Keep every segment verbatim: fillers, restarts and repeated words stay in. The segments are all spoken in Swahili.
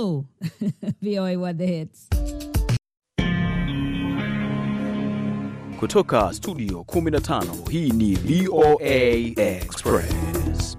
go. V O A What the Hits. Kutoka studio kumi na tano, hii ni V O A Express.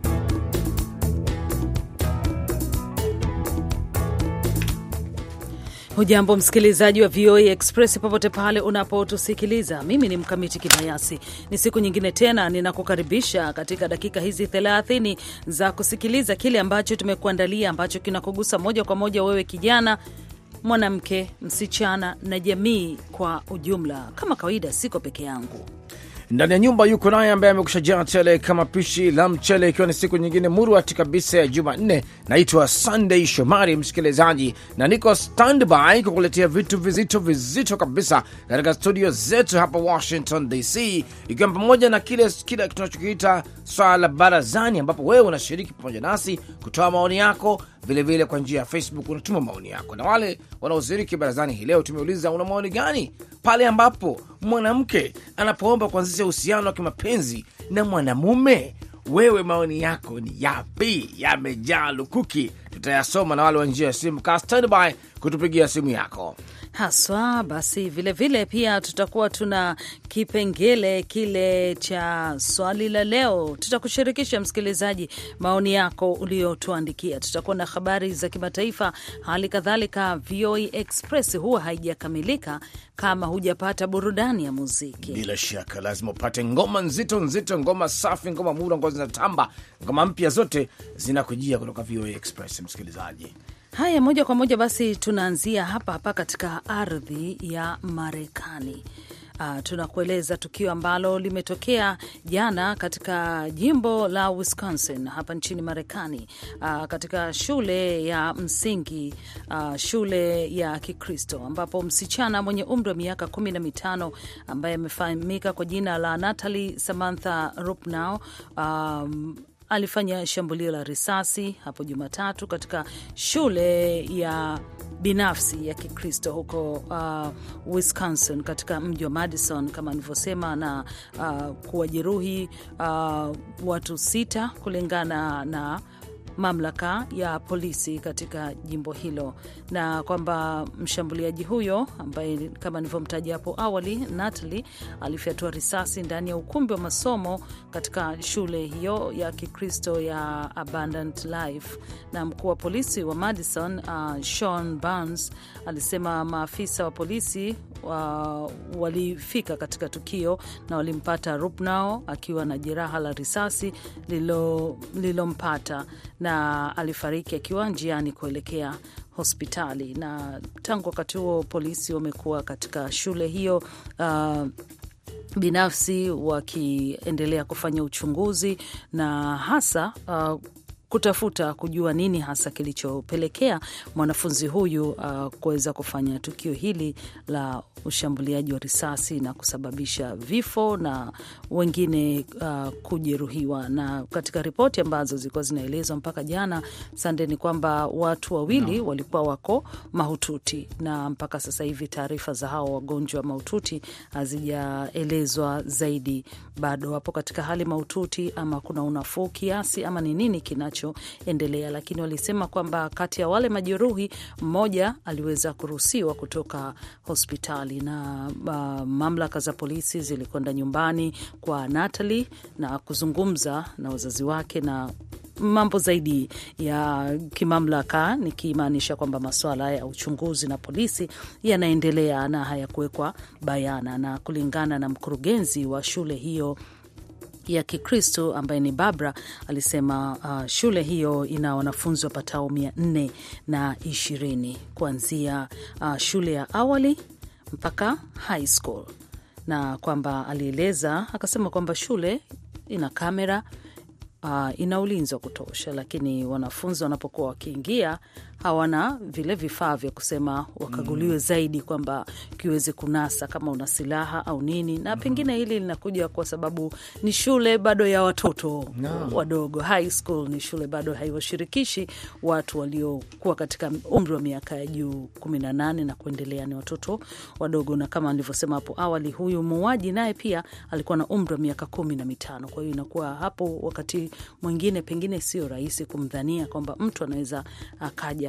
Hujambo msikilizaji wa V O A Express popote pale unapotusikiliza. Mimi ni Mkamiti Kibayasi. Ni siku nyingine tena ninakukaribisha katika dakika hizi thelathini za kusikiliza kile ambacho tumekuandalia, ambacho kinakugusa moja kwa moja wewe kijana, mwanamke, msichana na jamii kwa ujumla. Kama kawaida siko peke yangu. Ndani ya nyumba yuko naye ambaye amekushajaa tele kama pishi la mchele, ikiwa ni siku nyingine murwati kabisa ya Jumanne. Naitwa Sunday Shomari msikilizaji, na niko standby kukuletea vitu vizito vizito kabisa katika studio zetu hapa Washington D C, ikiwa pamoja na kile kile tunachokiita swala la barazani, ambapo wewe unashiriki pamoja nasi kutoa maoni yako. Vile vile kwa njia ya Facebook unatuma maoni yako. Na wale wanaoshiriki barazani hii leo tumeuliza, una maoni gani pale ambapo mwanamke anapoomba kuanzisha uhusiano wa kimapenzi na mwanamume? Wewe maoni yako ni yapi? Yamejaa lukuki, tutayasoma. Na wale wa njia ya simu, ka standby kutupigia simu yako haswa. Basi vile vile pia tutakuwa tuna kipengele kile cha swali la leo. Tutakushirikisha msikilizaji maoni yako uliotuandikia. Tutakuwa na habari za kimataifa, hali kadhalika V O A Express huwa haijakamilika kama hujapata burudani ya muziki. Bila shaka lazima upate ngoma nzito nzito, ngoma safi, ngoma mura, ngoma zinatamba, ngoma mpya, zote zinakujia kutoka V O A Express msikilizaji. Haya, moja kwa moja basi tunaanzia hapa hapa katika ardhi ya Marekani. Uh, tunakueleza tukio ambalo limetokea jana katika jimbo la Wisconsin hapa nchini Marekani, uh, katika shule ya msingi, uh, shule ya Kikristo, ambapo msichana mwenye umri wa miaka kumi na mitano ambaye amefahamika kwa jina la Natalie Samantha Rupnow um, alifanya shambulio la risasi hapo Jumatatu katika shule ya binafsi ya Kikristo huko uh, Wisconsin, katika mji wa Madison kama nilivyosema, na uh, kuwajeruhi uh, watu sita kulingana na mamlaka ya polisi katika jimbo hilo, na kwamba mshambuliaji huyo ambaye kama nilivyomtaja hapo awali, Natalie, alifyatua risasi ndani ya ukumbi wa masomo katika shule hiyo ya Kikristo ya Abundant Life. Na mkuu wa polisi wa Madison, uh, Sean Barnes, alisema maafisa wa polisi uh, walifika katika tukio na walimpata Rupnow akiwa na jeraha la risasi lilompata, na alifariki akiwa njiani kuelekea hospitali. Na tangu wakati huo polisi wamekuwa katika shule hiyo uh, binafsi wakiendelea kufanya uchunguzi na hasa uh, kutafuta kujua nini hasa kilichopelekea mwanafunzi huyu uh, kuweza kufanya tukio hili la ushambuliaji wa risasi na kusababisha vifo na wengine uh, kujeruhiwa. Na katika ripoti ambazo zilikuwa zinaelezwa mpaka jana Sunday ni kwamba watu wawili no. walikuwa wako mahututi, na mpaka sasa hivi taarifa za hao wagonjwa mahututi hazijaelezwa zaidi. Bado wapo katika hali mahututi, ama kuna unafuu kiasi, ama ni nini kinachoendelea. Lakini walisema kwamba kati ya wale majeruhi mmoja aliweza kuruhusiwa kutoka hospitali, na uh, mamlaka za polisi zilikwenda nyumbani kwa Natalie na kuzungumza na wazazi wake na mambo zaidi ya kimamlaka, nikimaanisha kwamba masuala ya uchunguzi na polisi yanaendelea na hayakuwekwa bayana. Na kulingana na mkurugenzi wa shule hiyo ya Kikristo ambaye ni Barbara, alisema uh, shule hiyo ina wanafunzi wapatao mia nne na ishirini kuanzia uh, shule ya awali mpaka high school, na kwamba alieleza akasema kwamba shule ina kamera, uh, ina ulinzi wa kutosha, lakini wanafunzi wanapokuwa wakiingia hawana vile vifaa vya kusema wakaguliwe zaidi kwamba kiweze kunasa kama una silaha au nini. Na pengine hili linakuja kwa sababu ni shule bado ya watoto no. wadogo. High school ni shule bado haiwashirikishi watu waliokuwa katika umri wa miaka ya juu kumi na nane na kuendelea, ni watoto wadogo. Na kama nilivyosema hapo awali, huyu muuaji naye pia alikuwa na umri wa miaka kumi na mitano. Kwa hiyo inakuwa hapo wakati mwingine pengine sio rahisi kumdhania kwamba mtu anaweza akaja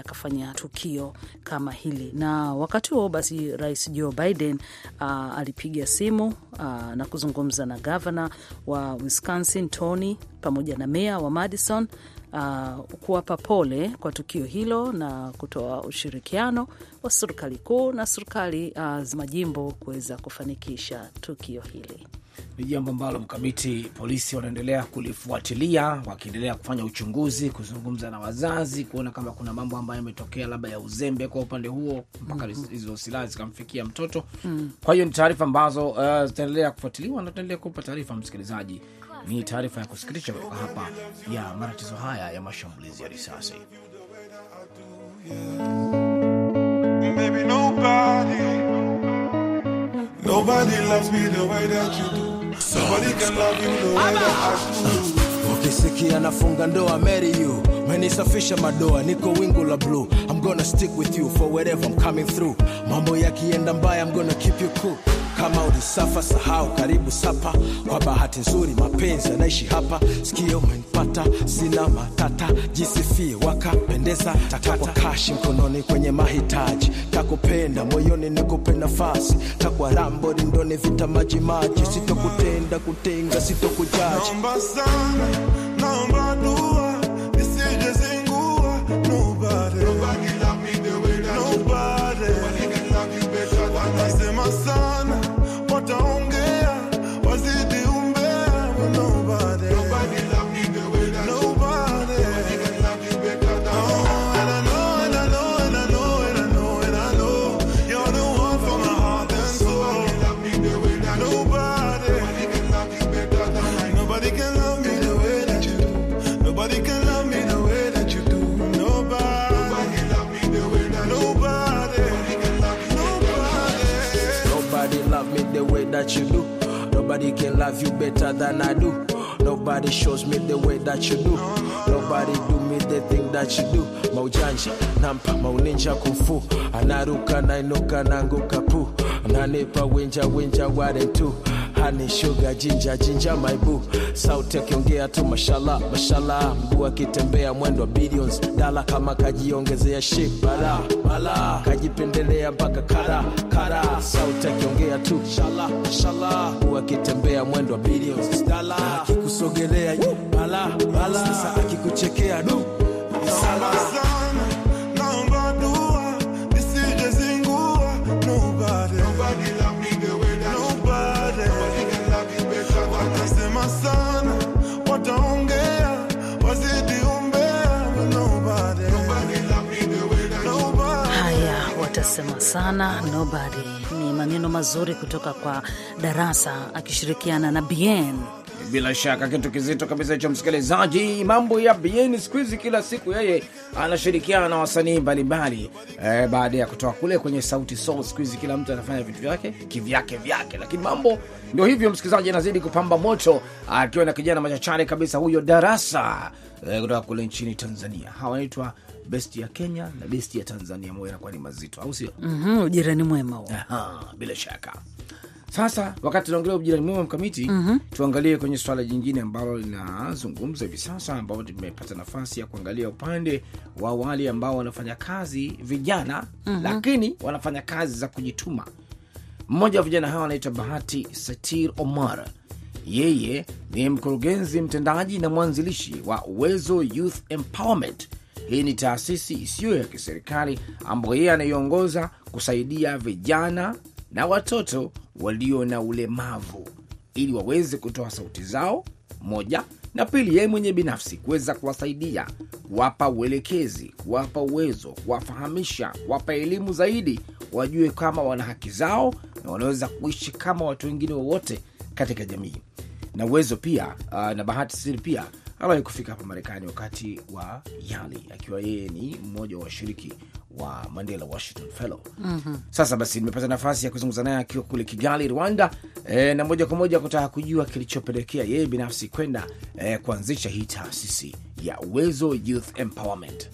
akafanya tukio kama hili. Na wakati huo basi Rais Joe Biden uh, alipiga simu uh, na kuzungumza na governor wa Wisconsin Tony pamoja na mayor wa Madison Uh, kuwapa pole kwa tukio hilo na kutoa ushirikiano wa serikali kuu na serikali uh, za majimbo kuweza kufanikisha tukio hili. Ni jambo ambalo mkamiti polisi wanaendelea kulifuatilia, wakiendelea kufanya uchunguzi, kuzungumza na wazazi, kuona kama kuna mambo ambayo yametokea labda ya uzembe kwa upande huo mpaka hizo mm-hmm. silaha zikamfikia mtoto. Mm. Kwa hiyo ni taarifa ambazo uh, zitaendelea kufuatiliwa na tutaendelea kupa taarifa msikilizaji. Ni taarifa ya kusikitisha kutoka hapa ya matatizo haya ya mashambulizi ya risasi. Baby, nobody, nobody loves me the way that you do. Nobody can love you the way that I do. Ukisikia nafunga ndoa marry you, menisafisha madoa niko wingu la blue. I'm gonna stick with you for wherever I'm coming through. Mambo yakienda mbaya I'm gonna keep you cool. Kama ulisafa sahau karibu sapa. Kwa bahati nzuri mapenzi yanaishi hapa. Sikio umenipata sina matata. Jisifie wakapendeza takwa kashi mkononi kwenye mahitaji. Takupenda moyoni nikupe nafasi. Takwa rambo ndoni vita maji maji. Sitokutenda kutenga sitokujaji. Naomba sana, naomba dua. Nisije zingua. Nobody, nobody love me the way that nobody, nobody can love you better than I. Nasema sana wataongea wazidi umbea. Nobody, nobody love me the way that nobody, nobody can love you better than I. And I know, and I know, and I know, and I know, and I know you're the one for my heart and soul. Nobody love me the way that nobody, nobody can love you better than I. Nobody can love me the way that you do. Nobody can love me the way that you do. Nobody, nobody love me the way that nobody, nobody can love you nobody. Nobody love me the way that you do. Nobody can love you better than I do. Nobody shows me the way that you do. Nobody do me the thing that you do. Maujanja, nampa, mauninja kumfu. Anaruka na inuka nanguka pu. Nanipa winja winja ware tu. Honey sugar ginger ginger my boo. Sauti akiongea tu mashallah mashallah. Mguu akitembea mwendo billions. Dala kama kajiongezea shit bala bala. Kajipendelea mpaka kara kara. Sauti akiongea tu mashallah mashallah. Mguu akitembea mwendo billions. Dala akikusogelea bala bala. Sasa akikuchekea du Naomba sana, naomba dua. Nisije zingua. Nobody, nobody love me the way that nobody, nobody can love you better than I. Nasema sana wataongea wazidi umbea. Nobody, nobody love me the way that nobody. Haya, watasema sana nobody. Ni maneno mazuri kutoka kwa Darasa akishirikiana na Bien. Bila shaka kitu kizito kabisa hicho msikilizaji. Mambo ya Bien squeeze kila siku yeye anashirikiana na wasanii mbalimbali. Eh, baada ya kutoa kule kwenye Sauti Sol squeeze kila mtu anafanya vitu vyake kivyake vyake. Lakini mambo ndio hivyo msikilizaji, anazidi kupamba moto akiwa na kijana machachari kabisa huyo Darasa eh, kutoka kule nchini Tanzania. Hawa wanaitwa Best ya Kenya na Best ya Tanzania, moyo kwa ni mazito au sio? Mhm, ujirani mwema huo. Aha, bila shaka. Sasa wakati tunaongelea ujirani mwema mkamiti, mm-hmm. tuangalie kwenye swala jingine ambalo linazungumza hivi sasa, ambao tumepata nafasi ya kuangalia upande wa wale ambao wanafanya kazi vijana, mm-hmm. lakini wanafanya kazi za kujituma. Mmoja wa vijana hawa anaitwa Bahati Satir Omar. Yeye ni mkurugenzi mtendaji na mwanzilishi wa Uwezo Youth Empowerment. Hii ni taasisi isiyo ya kiserikali ambayo yeye anaiongoza kusaidia vijana na watoto walio na ulemavu ili waweze kutoa sauti zao, moja, na pili yeye mwenye binafsi kuweza kuwasaidia, kuwapa uelekezi, kuwapa uwezo, kuwafahamisha, kuwapa elimu zaidi, wajue kama wana haki zao na wanaweza kuishi kama watu wengine wote katika jamii. Na Uwezo pia uh, na Bahati Siri pia aliwahi kufika hapa Marekani wakati wa Yali, akiwa yeye ni mmoja wa washiriki wa Mandela Washington Fellow. Mm-hmm. Sasa basi nimepata nafasi ya kuzungumza naye akiwa kule Kigali, Rwanda, e, na moja kwa moja kutaka kujua kilichopelekea yeye binafsi kwenda e, kuanzisha hii taasisi ya Uwezo Youth Empowerment.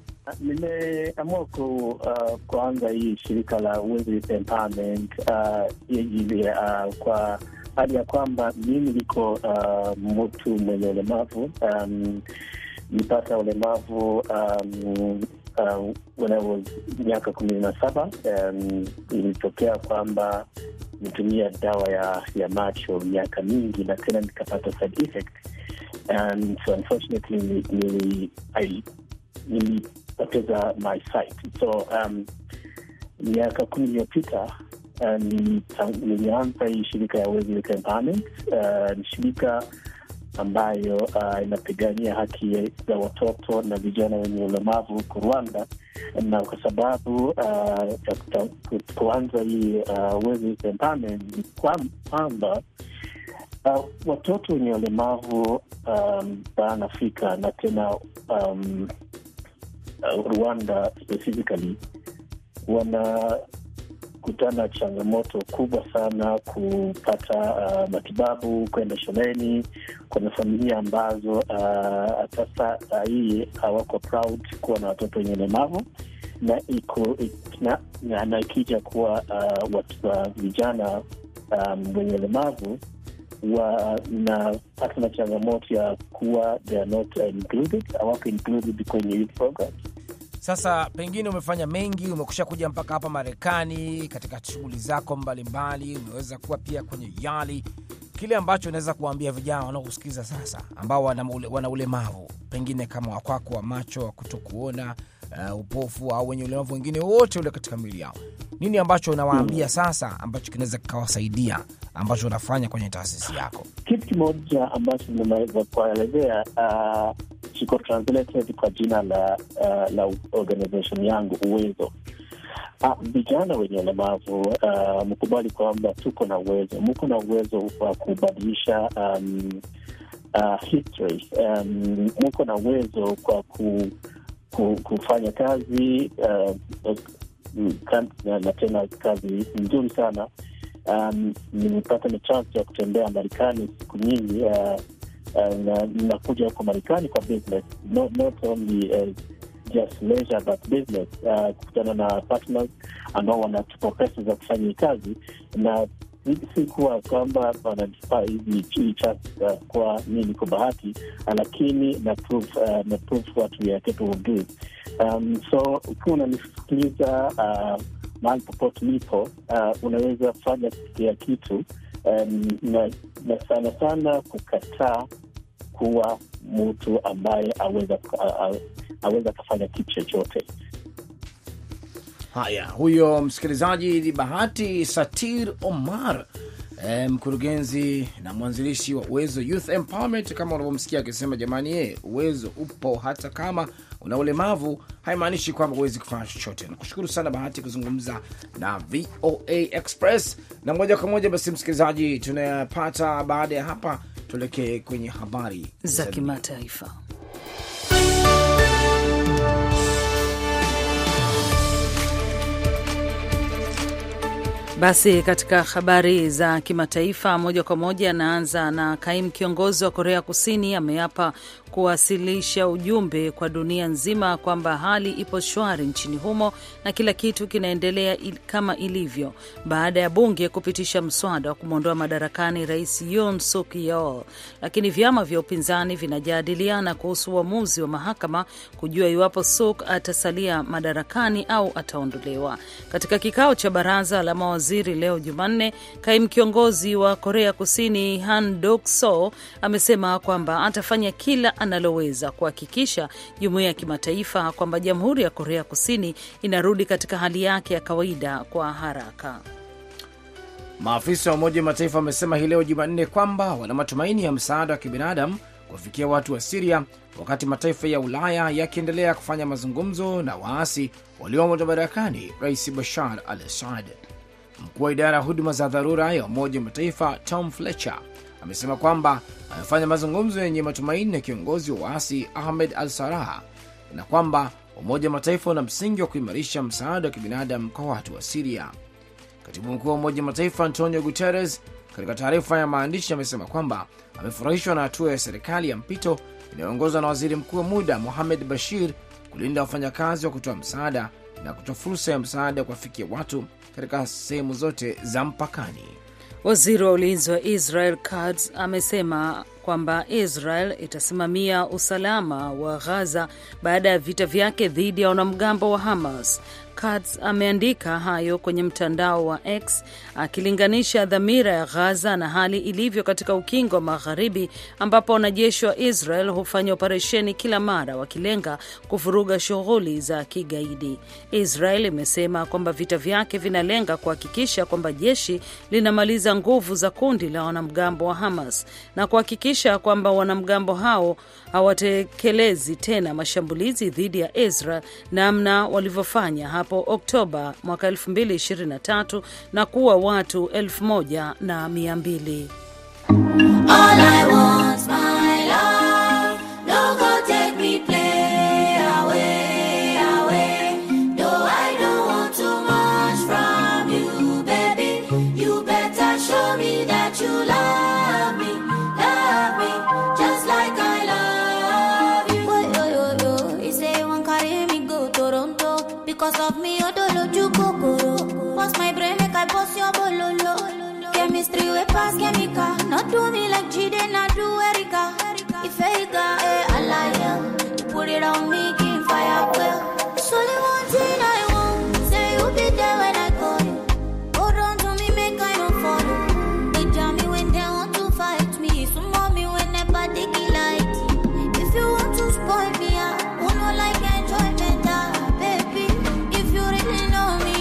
Nimeamua ku, uh, kuanza hii shirika la Uwezo Youth Empowerment uh, uh, kwa hali ya kwamba mimi niko uh, mtu mwenye ulemavu. Um, nipata ulemavu um, uh, when I was miaka kumi na saba um, ilitokea kwamba nitumia dawa ya, ya macho miaka mingi na tena nikapata side effect, and so unfortunately nili I nilipoteza my sight. So um, miaka kumi iliyopita uh, nilianza hii shirika ya Wesley Empowerment. Uh, ni shirika ambayo uh, inapigania haki za watoto na vijana wenye ulemavu huko Rwanda, na kwa sababu uh, kuanza hii uh, Wesley Empowerment ni kwamba uh, watoto wenye ulemavu um, barani Afrika na tena um, uh, Rwanda specifically wana kutana changamoto kubwa sana kupata uh, matibabu, kwenda shuleni. Kuna familia ambazo uh, sasa uh, hii hawako proud kuwa na watoto wenye ulemavu, na iko na, na, na ikija kuwa uh, watu wa vijana um, wenye ulemavu wanapata na changamoto ya kuwa they are not included, hawako included kwenye youth program. Sasa pengine umefanya mengi, umekusha kuja mpaka hapa Marekani katika shughuli zako mbalimbali, umeweza kuwa pia kwenye YALI. Kile ambacho unaweza kuambia vijana wanaokusikiza sasa ambao wana, ule, wana ulemavu pengine kama wakwako wa macho, wa kutokuona, uh, upofu au wenye ulemavu wengine wote ule katika mwili yao, nini ambacho unawaambia hmm, sasa ambacho kinaweza kukawasaidia ambacho unafanya kwenye taasisi yako? Kitu kimoja ambacho ninaweza kuelezea uh, chiko translated kwa jina la uh, la organization yangu Uwezo. Vijana uh, wenye ulemavu uh, mkubali kwamba tuko na uwezo, mko na uwezo wa kubadilisha um, uh, history, um, mko na uwezo kwa ku, ku, kufanya kazi uh, uh, na tena kazi nzuri sana. Um, nimepata ni chance ya kutembea Marekani siku nyingi, uh, uh, na nakuja huko Marekani kwa business, not, not only uh, just leisure but business, uh, kukutana na partners ambao wanatupa pesa za kufanya kazi, na si kuwa kwamba wananipa hizi chance uh, kwa nini kwa bahati, lakini na prove uh, na prove what we are capable of doing. Um, so ukiwa unanisikiliza uh, mahali popote nipo, uh, unaweza fanya ya kitu um, na, na sana sana kukataa kuwa mtu ambaye aweza uh, aweza kufanya kitu chochote. Haya, huyo msikilizaji ni Bahati Satir Omar, e, mkurugenzi na mwanzilishi wa Uwezo Youth Empowerment. Kama unavyomsikia akisema, jamani, ye, uwezo upo, hata kama una ulemavu haimaanishi kwamba huwezi kufanya chochote. Nakushukuru sana Bahati kuzungumza na V O A Express. Na moja kwa moja basi msikilizaji, tunayapata baada ya hapa tuelekee kwenye habari za kimataifa. Basi katika habari za kimataifa moja kwa moja, naanza na kaimu kiongozi wa Korea Kusini ameapa kuwasilisha ujumbe kwa dunia nzima kwamba hali ipo shwari nchini humo na kila kitu kinaendelea il, kama ilivyo baada ya bunge kupitisha mswada wa kumwondoa madarakani Rais Yoon Suk Yeol. Lakini vyama vya upinzani vinajadiliana kuhusu uamuzi wa mahakama kujua iwapo Suk atasalia madarakani au ataondolewa. Katika kikao cha baraza la mawaziri leo Jumanne, kaimu kiongozi wa Korea Kusini Han Duck-soo amesema kwamba atafanya kila analoweza kuhakikisha jumuiya ya kimataifa kwamba Jamhuri ya Korea Kusini inarudi katika hali yake ya kawaida kwa haraka. Maafisa wa Umoja wa Mataifa wamesema hii leo Jumanne kwamba wana matumaini ya msaada wa kibinadamu kufikia watu wa Syria, wakati mataifa ya Ulaya yakiendelea kufanya mazungumzo na waasi waliomo madarakani Rais Bashar al-Assad. Mkuu wa idara ya huduma za dharura ya Umoja wa Mataifa Tom Fletcher amesema kwamba amefanya mazungumzo yenye matumaini na kiongozi wa waasi Ahmed al-Sarraj na kwamba Umoja wa Mataifa una msingi wa kuimarisha msaada wa kibinadamu kwa watu wa Syria. Katibu mkuu wa Umoja wa Mataifa Antonio Guterres katika taarifa ya maandishi amesema kwamba amefurahishwa na hatua ya serikali ya mpito inayoongozwa na waziri mkuu wa muda Mohamed Bashir kulinda wafanyakazi wa kutoa msaada na kutoa fursa ya msaada kuwafikia watu katika sehemu zote za mpakani. Waziri wa ulinzi wa Israel Katz amesema kwamba Israel itasimamia usalama wa Gaza baada ya vita vyake dhidi ya wanamgambo wa Hamas. Katz ameandika hayo kwenye mtandao wa X akilinganisha dhamira ya Gaza na hali ilivyo katika ukingo wa Magharibi, ambapo wanajeshi wa Israel hufanya operesheni kila mara wakilenga kuvuruga shughuli za kigaidi. Israel imesema kwamba vita vyake vinalenga kuhakikisha kwamba jeshi linamaliza nguvu za kundi la wanamgambo wa Hamas na kuhakikisha kwamba wanamgambo hao hawatekelezi tena mashambulizi dhidi ya Israel namna walivyofanya hapo Oktoba mwaka elfu mbili ishirini na tatu na kuwa watu elfu moja na mia mbili. All I want my love, no go take me play away, away. No, I don't want too much from you, baby. You better show me that you love me, love me, just like I love you. Yo, yo, yo, he say one carry me go Toronto because of me. Pass my brain, make I boss your bololo. Chemistry we pass chemical. Not do me like Jide, not do Erica. If Erica, eh, I lie, you put it on me, keep fire well. So the one thing I want, say you be there when I call you. Hold on to me, make I don't follow. They jam me when they want to fight me. So mommy when they body light. If you want to spoil me, I won't know like enjoyment, ah, baby. If you really know me,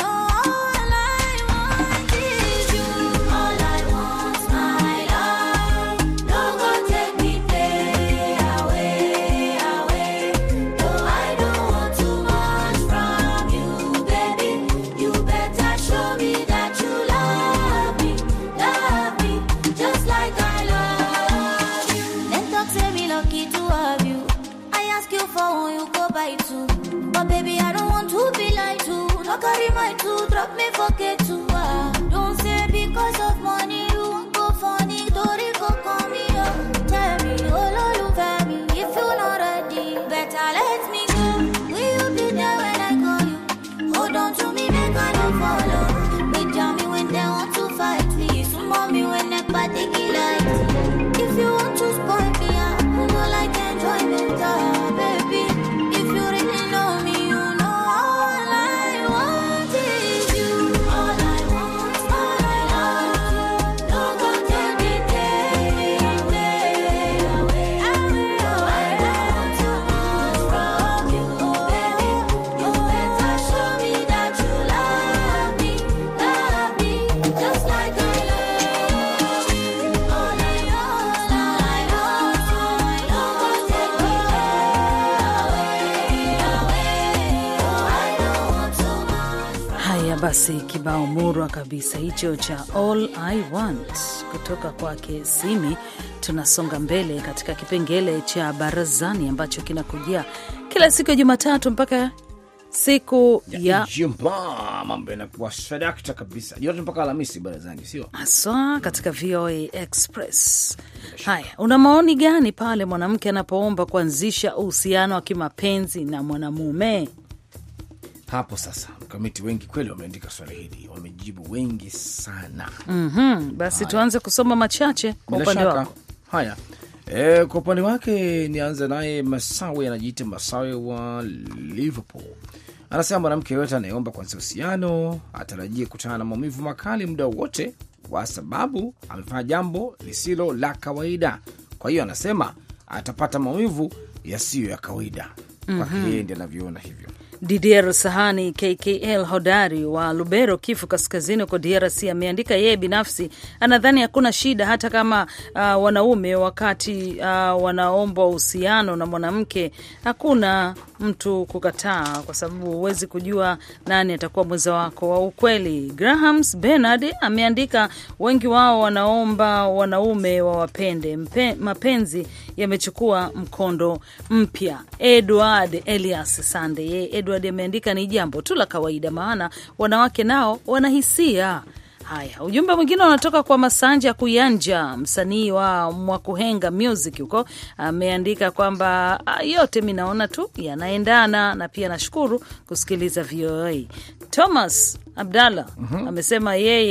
carry my two, drop me forget to uh. Don't say because of money you won't go funny. Tori go call me up. Tell me, oh Lord, you fair me. If you're not ready, better let me go. Will you be there when I call you? Hold on to me, make I don't follow. They jam me when they want to fight me. So mommy when they party light. If you want to spoil me, I won't know like enjoyment, uh, baby. If you really know me, you know all I want is you. All I want is my love. Don't go take me away, away, away. I don't want too much from you, baby. You better show me that you love me, love me, just like I love you. All I want, all I want is my love. Don't go take me away, away. I don't want too much. Haya basi, kibao murwa kabisa hicho cha All I Want kutoka kwake Simi. Tunasonga mbele katika kipengele cha barazani ambacho kinakujia kila siku ya Jumatatu mpaka siku ya Ijumaa. Mambo yanakuwa sadakta kabisa. Yote mpaka Alhamisi barazani, sio? Aswa katika V O A Express. Haya, una maoni gani pale mwanamke anapoomba kuanzisha uhusiano wa kimapenzi na mwanamume? Hapo sasa mkamiti wengi kweli wameandika swali hili, wamejibu wengi sana. Mhm, basi Haya, tuanze kusoma machache kwa bila upande shaka. wako. Haya, e, kwa upande wake nianza naye Masawe, anajiita Masawe wa Liverpool. Anasema mwanamke yote anayeomba kuanzisha uhusiano atarajie kutana na maumivu makali muda wote, kwa sababu amefanya jambo lisilo la kawaida. Kwa hiyo anasema atapata maumivu yasiyo ya kawaida. Kwa hiyo ndiye anavyoona hivyo. Didier Sahani K K L hodari wa Lubero, Kivu Kaskazini kwa D R C ameandika yeye binafsi anadhani hakuna shida hata kama uh, wanaume wakati uh, wanaomba uhusiano na mwanamke, hakuna mtu kukataa kwa sababu huwezi kujua nani atakuwa mwenza wako wa ukweli. Grahams Bernard ameandika wengi wao wanaomba wanaume wawapende, Mpe, mapenzi yamechukua mkondo mpya. Edward Elias Sande ye Edward ameandika ni jambo tu la kawaida maana wanawake nao wanahisia. Haya, ujumbe mwingine unatoka kwa Masanja Kuyanja, msanii wa Mwakuhenga Music huko, ameandika kwamba yote mimi naona tu yanaendana na pia nashukuru kusikiliza V O A. Thomas Abdalla mm -hmm. amesema yeye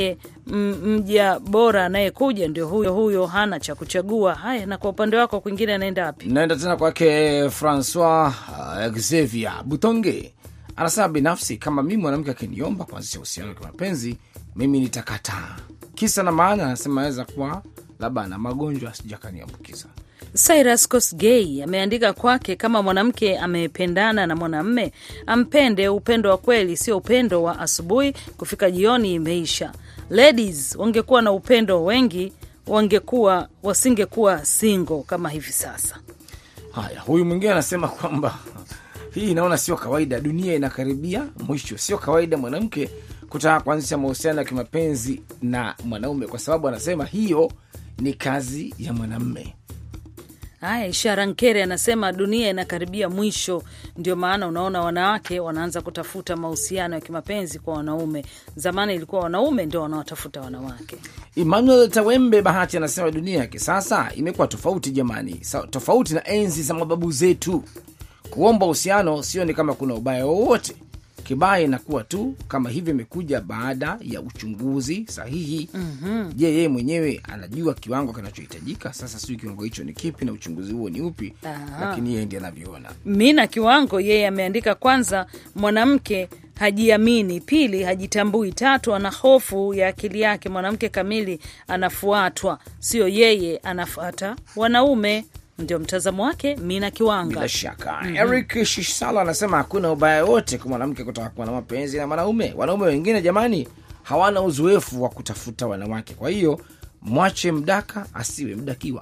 mja bora anayekuja ndio huyo huyo, hana cha kuchagua. Haya, na kwa upande wako kwingine anaenda wapi? Naenda tena kwake Francois uh, Xavier Butonge. Anasema binafsi, kama mimi mwanamke akiniomba kuanzisha uhusiano wa mapenzi, mimi nitakataa. Kisa na maana, anasema aweza kuwa labda na magonjwa sijakaniambukiza. Cyrus Kosgei ameandika kwake, kama mwanamke amependana na mwanamume, ampende upendo wa kweli, sio upendo wa asubuhi kufika jioni imeisha. Ladies wangekuwa na upendo wengi, wangekuwa wasingekuwa single kama hivi sasa. Haya, huyu mwingine anasema kwamba hii inaona sio kawaida, dunia inakaribia mwisho. Sio kawaida mwanamke kutaka kuanzisha mahusiano ya kimapenzi na mwanaume, kwa sababu anasema hiyo ni kazi ya mwanamume. Haya, Ishara Nkere anasema dunia inakaribia mwisho, ndio maana unaona wanawake wanaanza kutafuta mahusiano ya kimapenzi kwa wanaume. Zamani ilikuwa wanaume ndio wanaotafuta wanawake. Emmanuel Tawembe Bahati anasema dunia ya kisasa imekuwa tofauti jamani, tofauti na enzi za mababu zetu. Kuomba uhusiano sio ni kama kuna ubaya wowote. Kibaya inakuwa tu kama hivi imekuja baada ya uchunguzi sahihi. Mm-hmm. Je, yeye mwenyewe anajua kiwango kinachohitajika? Sasa sio kiwango hicho ni kipi na uchunguzi huo ni upi? Aha. Lakini yeye ndiye anavyoona. Mimi na kiwango, yeye ameandika kwanza mwanamke hajiamini, pili hajitambui, tatu ana hofu ya akili yake. Mwanamke kamili anafuatwa, sio yeye anafuata wanaume. Ndio mtazamo wake Mina Kiwanga. Bila shaka. Mm-hmm. Eric Shishala anasema hakuna ubaya wote kwa mwanamke kutaka kuwa na mapenzi na mwanaume. Wanaume wengine jamani hawana uzoefu wa kutafuta wanawake. Kwa hiyo mwache mdaka asiwe mdakiwa.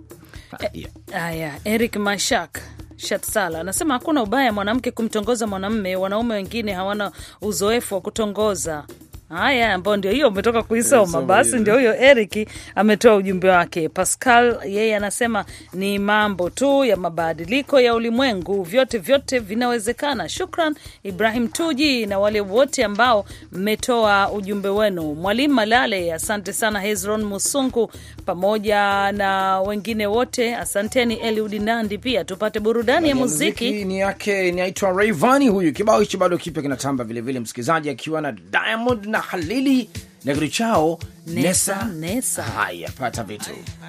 Haya, e, Eric Mashak Shatsala anasema hakuna ubaya mwanamke kumtongoza mwanamume, wanaume wengine hawana uzoefu wa kutongoza. Haya, ambao ndio hiyo umetoka kuisoma. Basi ndio huyo Eric ametoa ujumbe wake. Pascal yeye anasema ni mambo tu ya mabadiliko ya ulimwengu, vyote vyote vinawezekana. Shukran Ibrahim Tuji na wale wote ambao mmetoa ujumbe wenu. Mwalimu Malale, asante sana. Hezron Musungu pamoja na wengine wote, asanteni. Eliud Nandi pia. Tupate burudani ya muziki. Muziki ni yake, inaitwa Rayvanny huyu. Kibao hicho bado kipya kinatamba vile vile, msikizaji, akiwa na Diamond na Halili na kitu chao Nesa Nesa. Haya, pata vitu.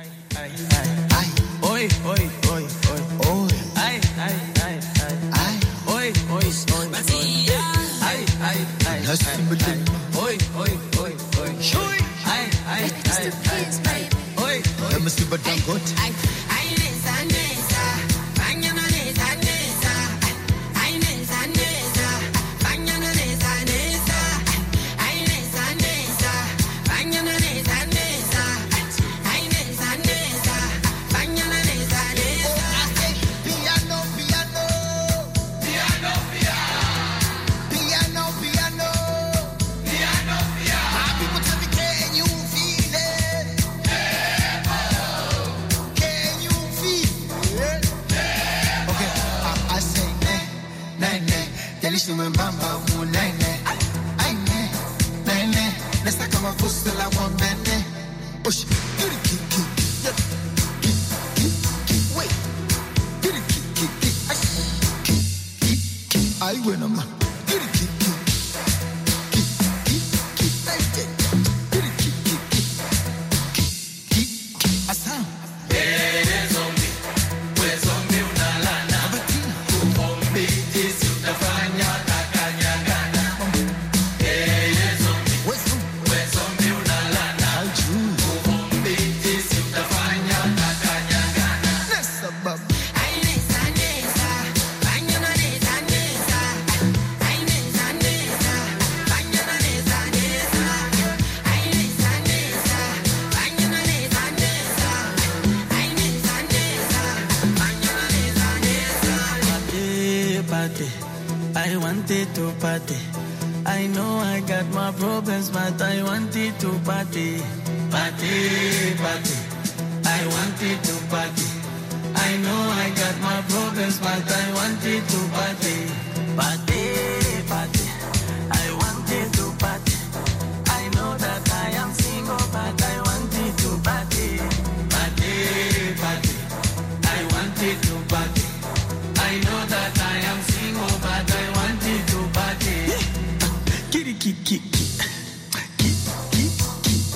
Oi oi oi oi oi. Ai ai ai ai. Oi oi oi. Ai ai ai. Oi oi oi oi. Shui. Ai ai ai ai. Oi oi. Msiba Dangote. Ai Nesa Nesa. Fanya na Nesa Nesa. Ai Nesa Nesa. Fanya na Nesa Nesa. Ai Nesa Nesa. Fanya na Nesa Nesa. Ai Nesa Nesa. Fanya na Nesa Nesa. Piano piano. Piano piano. Piano piano. Piano piano. My people tell me, can you feel it? Can you feel it? Okay, I, I say ne, ne, ne. Delish no mbamba mu ne ne. Ai ne, ne ne. Nesta kama fusta la wambe ne. Push, get it, kick, kick, kick, kick, kick, kick, wait. Get it, kick, kick, kick, kick, kick, kick. I win a man. Get it, kick, kick, kick, kick, kick, like that. Get it, kick, kick, kick, kick, kick, kick. Asam. I wanted to party. I know I got my problems, but I wanted to party. Party, party. I wanted to party. I know I got my problems, but I wanted to party. Party, party. I wanted to party. I know that I am single, but I wanted to party. Party, party. I wanted to party. I know that I am single, but I wanted to party. Kitty, kitty, kitty.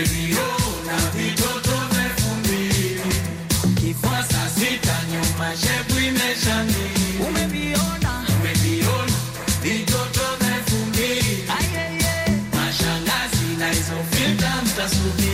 umeviona vitoto vefumbi kifua saa sita nyuma shepu imeshamiri umeviona umeviona vitoto vefumbi mashangazi na hizo filta mtasubiri.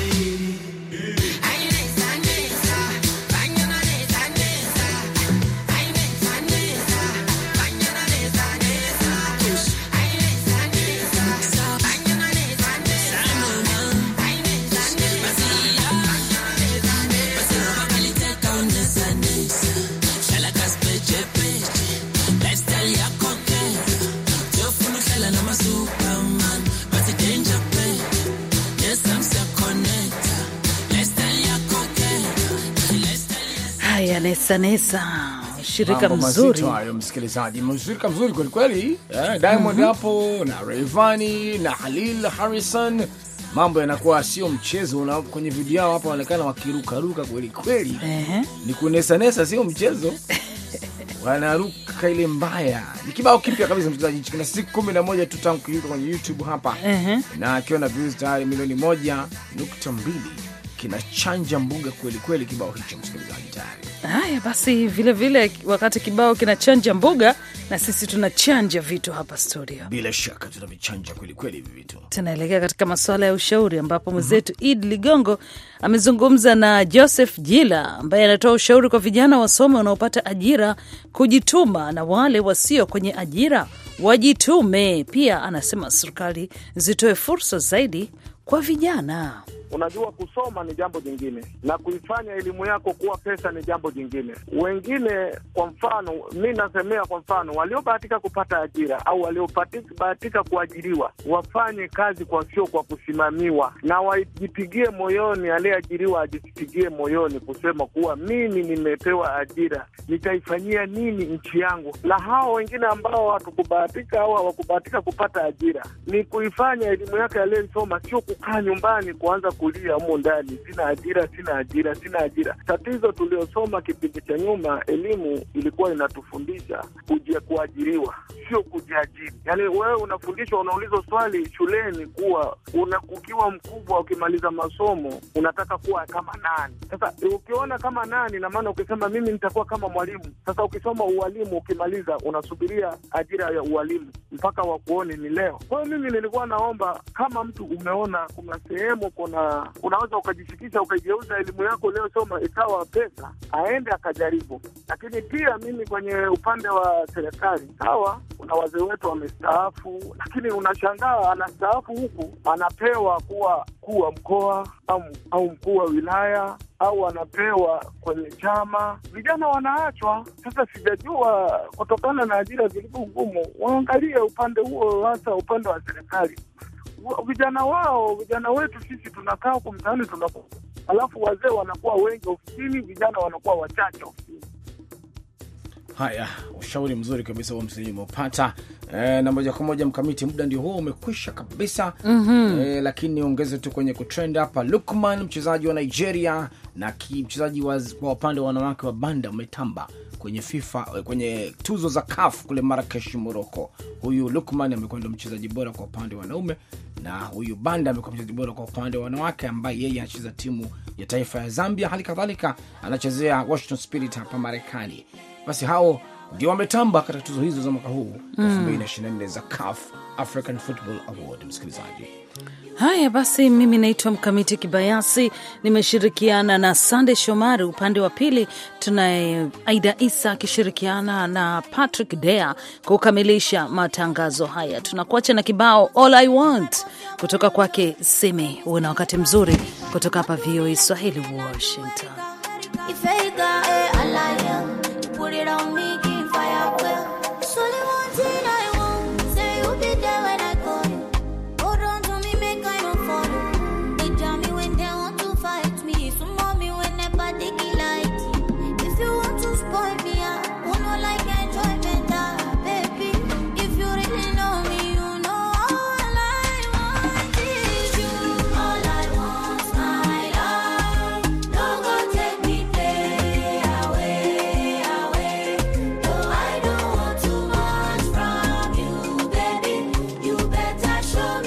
Nesa Nesa, shirika mzuri hayo msikilizaji, mshirika mzuri kweli kweli, eh, Diamond hapo mm -hmm. na Rayvanny na Halil Harrison, mambo yanakuwa sio mchezo. Na kwenye video yao hapo wanaonekana wakiruka ruka kweli kweli, uh -huh. ni kunesa nesa, sio mchezo wanaruka ile mbaya. Ni kibao kipya kabisa msikilizaji, kina siku kumi na moja tu tangu kiruka kwenye YouTube hapa, uh -huh. na akiwa na views tayari milioni moja nukta mbili. Kinachanja mbuga kweli kweli kibao hicho msikilizaji tayari. Haya basi, vile vile wakati kibao kinachanja mbuga, na sisi tunachanja vitu hapa studio. Bila shaka tunavichanja kweli kweli hivi vitu. Tunaelekea katika masuala ya ushauri ambapo mwenzetu mm -hmm. Id Ligongo amezungumza na Joseph Jila ambaye anatoa ushauri kwa vijana wasome wanaopata ajira kujituma, na wale wasio kwenye ajira wajitume. Pia anasema serikali zitoe fursa zaidi kwa vijana. Unajua, kusoma ni jambo jingine na kuifanya elimu yako kuwa pesa ni jambo jingine. Wengine, kwa mfano, mimi nasemea kwa mfano, waliobahatika kupata ajira au waliobahatika kuajiriwa, wafanye kazi kwa sio kwa kusimamiwa, na wajipigie moyoni, aliyeajiriwa ajipigie moyoni kusema kuwa mimi nimepewa ajira, nitaifanyia nini nchi yangu. La hao wengine ambao hatukubahatika au hawakubahatika kupata ajira, ni kuifanya elimu yake aliyosoma, sio kukaa nyumbani kuanza kulia humo ndani, sina ajira, sina ajira, sina ajira. Tatizo tuliosoma kipindi cha nyuma, elimu ilikuwa inatufundisha kujia kuajiriwa, sio kujiajiri. Yaani wewe unafundishwa, unaulizwa swali shuleni kuwa unakukiwa mkubwa ukimaliza masomo unataka kuwa kama nani. Sasa ukiona kama nani, na maana ukisema mimi nitakuwa kama mwalimu. Sasa ukisoma ualimu ukimaliza unasubiria ajira ya ualimu mpaka wakuone ni leo. Kwa hiyo mimi nilikuwa naomba, kama mtu umeona kuna sehemu kuna unaweza ukajishikisha ukageuza elimu yako leo soma ikawa pesa, aende akajaribu. Lakini pia mimi kwenye upande wa serikali, sawa, kuna wazee wetu wamestaafu, lakini unashangaa anastaafu huku anapewa kuwa kuwa mkoa au, au mkuu wa wilaya au anapewa kwenye chama. Vijana wanaachwa. Sasa sijajua kutokana na ajira zilizo ngumu, waangalie upande huo, hasa upande wa serikali. Vijana wao, vijana wetu sisi tunakaa huko mtaani tunakuwa, alafu wazee wanakuwa wengi ofisini, vijana wanakuwa wachache ofisini. Haya, ushauri mzuri kabisa wa msilimu upata. E, na moja kwa moja mkamiti, muda ndio huo umekwisha kabisa. mm -hmm. E, lakini ongeze tu kwenye kutrend hapa, Lukman mchezaji wa Nigeria na mchezaji wa kwa upande wa wanawake wa banda umetamba kwenye FIFA, kwenye tuzo za C A F kule Marrakesh, Morocco. Huyu Lukman amekuwa ndo mchezaji bora kwa upande wa wanaume, na huyu banda amekuwa mchezaji bora kwa upande wa wanawake, ambaye yeye anacheza timu ya taifa ya Zambia, hali kadhalika anachezea Washington Spirit hapa Marekani. Basi hao ndio wametamba katika tuzo hizo za mwaka huu elfu mbili na ishirini na nne za C A F African Football Award. Msikilizaji, haya basi, mimi naitwa Mkamiti Kibayasi, nimeshirikiana na Sande Shomari. Upande wa pili tunaye Aida Isa akishirikiana na Patrick Dea kukamilisha matangazo haya. Tunakuacha na kibao All I Want kutoka kwake Simi. Uwe na wakati mzuri kutoka hapa V O A Swahili, Washington. If I got a lion, put it on me.